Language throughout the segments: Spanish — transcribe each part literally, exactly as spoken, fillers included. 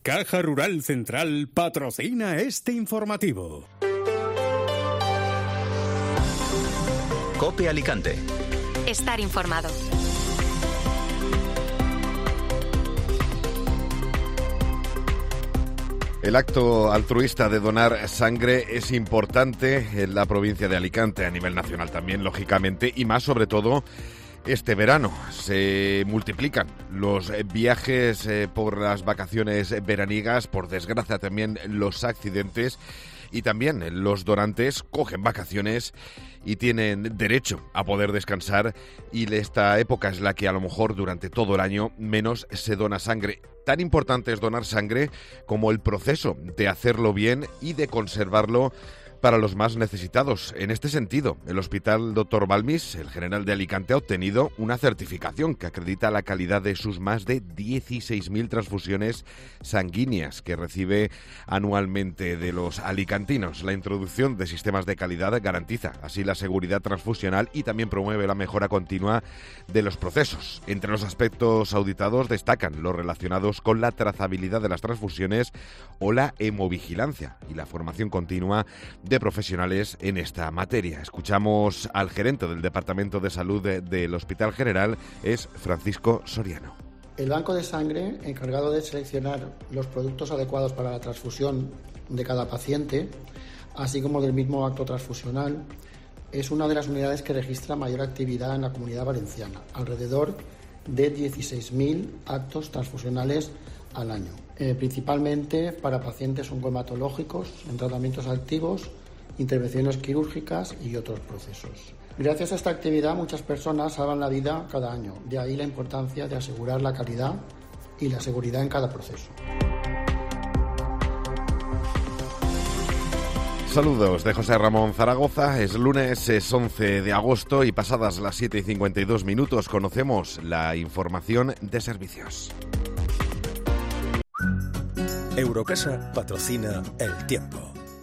Caja Rural Central patrocina este informativo. COPE Alicante. Estar informado. El acto altruista de donar sangre es importante en la provincia de Alicante, a nivel nacional también, lógicamente, y más sobre todo este verano. Se multiplican los viajes eh, por las vacaciones veraniegas, por desgracia también los accidentes, y también los donantes cogen vacaciones y tienen derecho a poder descansar, y esta época es la que a lo mejor durante todo el año menos se dona sangre. Tan importante es donar sangre como el proceso de hacerlo bien y de conservarlo para los más necesitados. En este sentido, el Hospital doctor Balmis, el General de Alicante, ha obtenido una certificación que acredita la calidad de sus más de dieciséis mil transfusiones sanguíneas que recibe anualmente de los alicantinos. La introducción de sistemas de calidad garantiza así la seguridad transfusional y también promueve la mejora continua de los procesos. Entre los aspectos auditados destacan los relacionados con la trazabilidad de las transfusiones o la hemovigilancia y la formación continua de de profesionales en esta materia. Escuchamos al gerente del Departamento de Salud de, del Hospital General, es Francisco Soriano. El banco de sangre, encargado de seleccionar los productos adecuados para la transfusión de cada paciente, así como del mismo acto transfusional, es una de las unidades que registra mayor actividad en la Comunidad Valenciana, alrededor de dieciséis mil actos transfusionales al año, eh, principalmente para pacientes oncohematológicos en tratamientos activos, intervenciones quirúrgicas y otros procesos. Gracias a esta actividad muchas personas salvan la vida cada año, de ahí la importancia de asegurar la calidad y la seguridad en cada proceso. Saludos de José Ramón Zaragoza. Es lunes, es once de agosto y pasadas las siete y cincuenta y dos minutos conocemos la información de servicios. Eurocasa patrocina El Tiempo.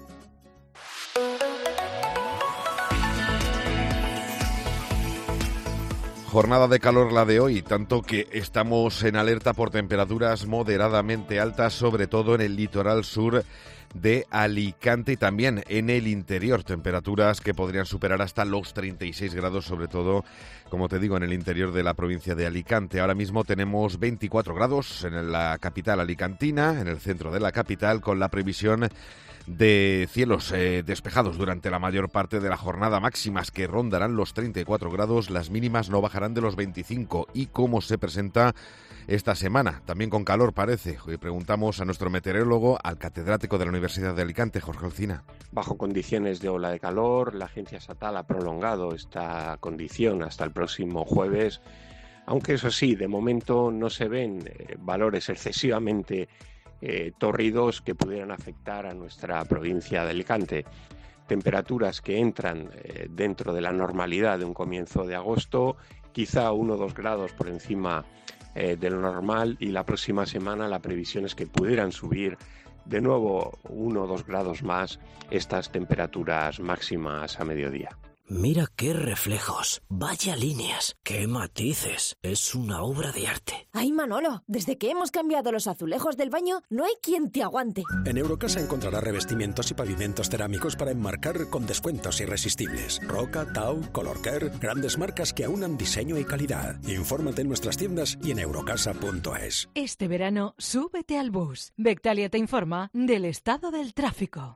Jornada de calor la de hoy, tanto que estamos en alerta por temperaturas moderadamente altas, sobre todo en el litoral sur de Alicante y también en el interior, temperaturas que podrían superar hasta los treinta y seis grados, sobre todo, como te digo, en el interior de la provincia de Alicante. Ahora mismo tenemos veinticuatro grados en la capital alicantina, en el centro de la capital, con la previsión de cielos eh, despejados durante la mayor parte de la jornada, máximas que rondarán los treinta y cuatro grados, las mínimas no bajarán de los veinticinco. Y cómo se presenta esta semana, también con calor parece. Hoy preguntamos a nuestro meteorólogo, al catedrático de la Universidad de Alicante, Jorge Alsina. Bajo condiciones de ola de calor, la Agencia Estatal ha prolongado esta condición hasta el próximo jueves, aunque eso sí, de momento no se ven eh, valores excesivamente Eh, tórridos que pudieran afectar a nuestra provincia de Alicante. Temperaturas que entran eh, dentro de la normalidad de un comienzo de agosto, quizá uno o dos grados por encima eh, de lo normal, y la próxima semana la previsión es que pudieran subir de nuevo uno o dos grados más estas temperaturas máximas a mediodía. Mira qué reflejos, vaya líneas, qué matices, es una obra de arte. Ay, Manolo, desde que hemos cambiado los azulejos del baño, no hay quien te aguante. En Eurocasa encontrarás revestimientos y pavimentos cerámicos para enmarcar con descuentos irresistibles. Roca, Tau, Colorcare, grandes marcas que aunan diseño y calidad. Infórmate en nuestras tiendas y en eurocasa punto es. Este verano, súbete al bus. Bectalia te informa del estado del tráfico.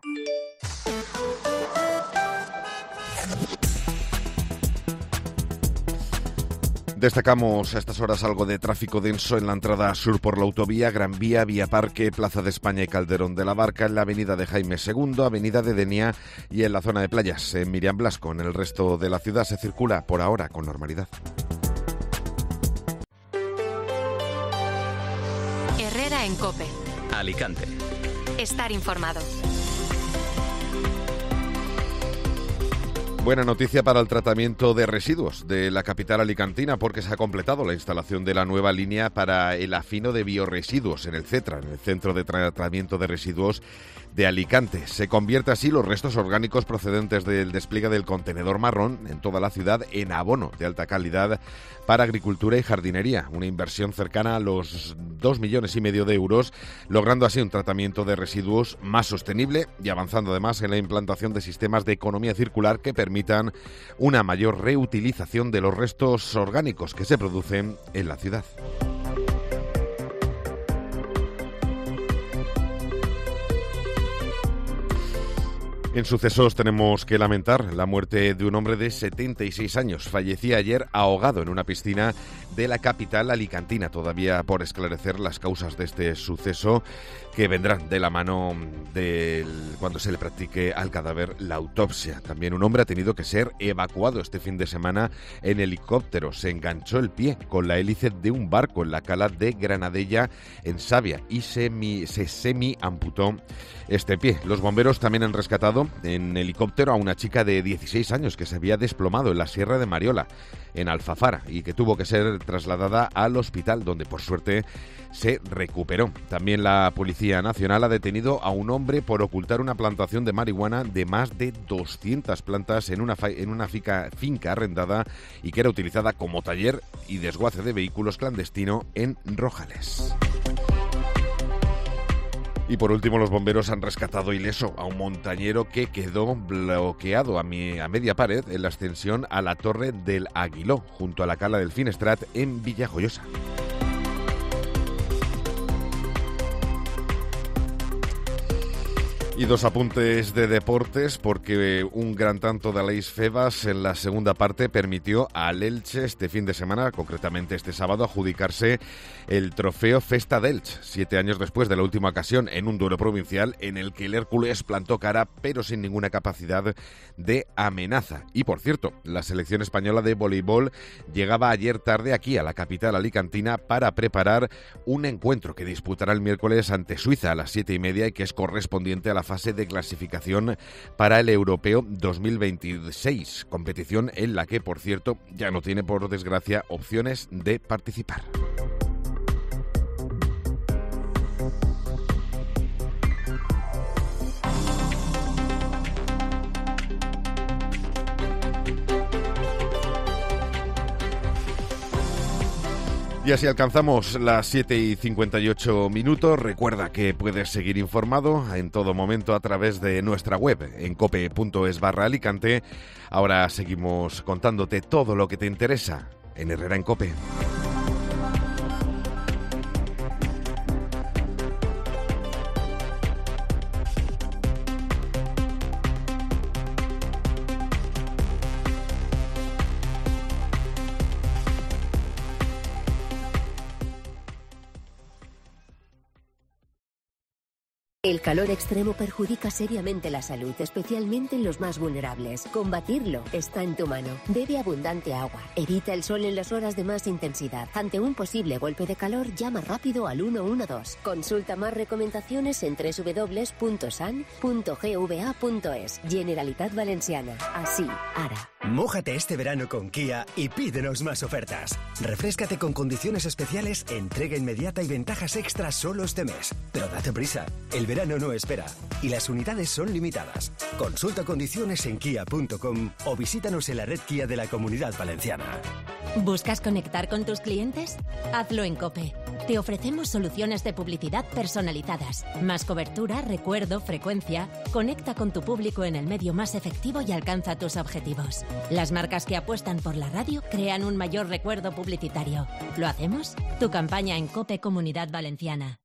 Destacamos a estas horas algo de tráfico denso en la entrada sur por la autovía, Gran Vía, Vía Parque, Plaza de España y Calderón de la Barca, en la avenida de Jaime segundo, avenida de Denia y en la zona de playas, en Miriam Blasco. En el resto de la ciudad se circula por ahora con normalidad. Herrera en COPE. Alicante. Estar informado. Buena noticia para el tratamiento de residuos de la capital alicantina, porque se ha completado la instalación de la nueva línea para el afino de bioresiduos en el CETRA, en el Centro de Tratamiento de Residuos de Alicante. Se convierte así los restos orgánicos procedentes del despliegue del contenedor marrón en toda la ciudad en abono de alta calidad para agricultura y jardinería, una inversión cercana a los dos millones y medio de euros, logrando así un tratamiento de residuos más sostenible y avanzando además en la implantación de sistemas de economía circular que permitan una mayor reutilización de los restos orgánicos que se producen en la ciudad. En sucesos tenemos que lamentar la muerte de un hombre de setenta y seis años. Fallecía ayer ahogado en una piscina de la capital alicantina. Todavía por esclarecer las causas de este suceso, que vendrán de la mano de cuando se le practique al cadáver la autopsia. También un hombre ha tenido que ser evacuado este fin de semana en helicóptero. Se enganchó el pie con la hélice de un barco en la cala de Granadella, en Savia, y semi, se semi-amputó este pie. Los bomberos también han rescatado en helicóptero a una chica de dieciséis años que se había desplomado en la Sierra de Mariola, en Alfafara, y que tuvo que ser trasladada al hospital, donde por suerte se recuperó. También la Policía Nacional ha detenido a un hombre por ocultar una plantación de marihuana de más de doscientas plantas en una, fa- en una fica, finca arrendada y que era utilizada como taller y desguace de vehículos clandestino en Rojales. Y por último, los bomberos han rescatado ileso a un montañero que quedó bloqueado a, mi, a media pared en la ascensión a la Torre del Aguiló, junto a la Cala del Finestrat en Villajoyosa. Y dos apuntes de deportes, porque un gran tanto de Aleix Febas en la segunda parte permitió al Elche este fin de semana, concretamente este sábado, adjudicarse el trofeo Festa d'Elche, siete años después de la última ocasión en un duelo provincial en el que el Hércules plantó cara, pero sin ninguna capacidad de amenaza. Y por cierto, la selección española de voleibol llegaba ayer tarde aquí a la capital alicantina para preparar un encuentro que disputará el miércoles ante Suiza a las siete y media y que es correspondiente a la fase de clasificación para el Europeo dos mil veintiséis, competición en la que, por cierto, ya no tiene, por desgracia, opciones de participar. Y así alcanzamos las siete y cincuenta y ocho minutos. Recuerda que puedes seguir informado en todo momento a través de nuestra web en cope punto es barra Alicante. Ahora seguimos contándote todo lo que te interesa en Herrera en Cope. El calor extremo perjudica seriamente la salud, especialmente en los más vulnerables. Combatirlo está en tu mano. Bebe abundante agua. Evita el sol en las horas de más intensidad. Ante un posible golpe de calor, llama rápido al uno uno dos. Consulta más recomendaciones en doble u doble u doble u punto san punto gva punto es. Generalitat Valenciana. Así, ara. Mójate este verano con Kia y pídenos más ofertas. Refréscate con condiciones especiales, entrega inmediata y ventajas extras solo este mes. Pero date prisa, el verano no espera y las unidades son limitadas. Consulta condiciones en kia punto com o visítanos en la red Kia de la Comunidad Valenciana. ¿Buscas conectar con tus clientes? Hazlo en COPE. Te ofrecemos soluciones de publicidad personalizadas, más cobertura, recuerdo, frecuencia. Conecta con tu público en el medio más efectivo y alcanza tus objetivos. Las marcas que apuestan por la radio crean un mayor recuerdo publicitario. ¿Lo hacemos? Tu campaña en COPE Comunidad Valenciana.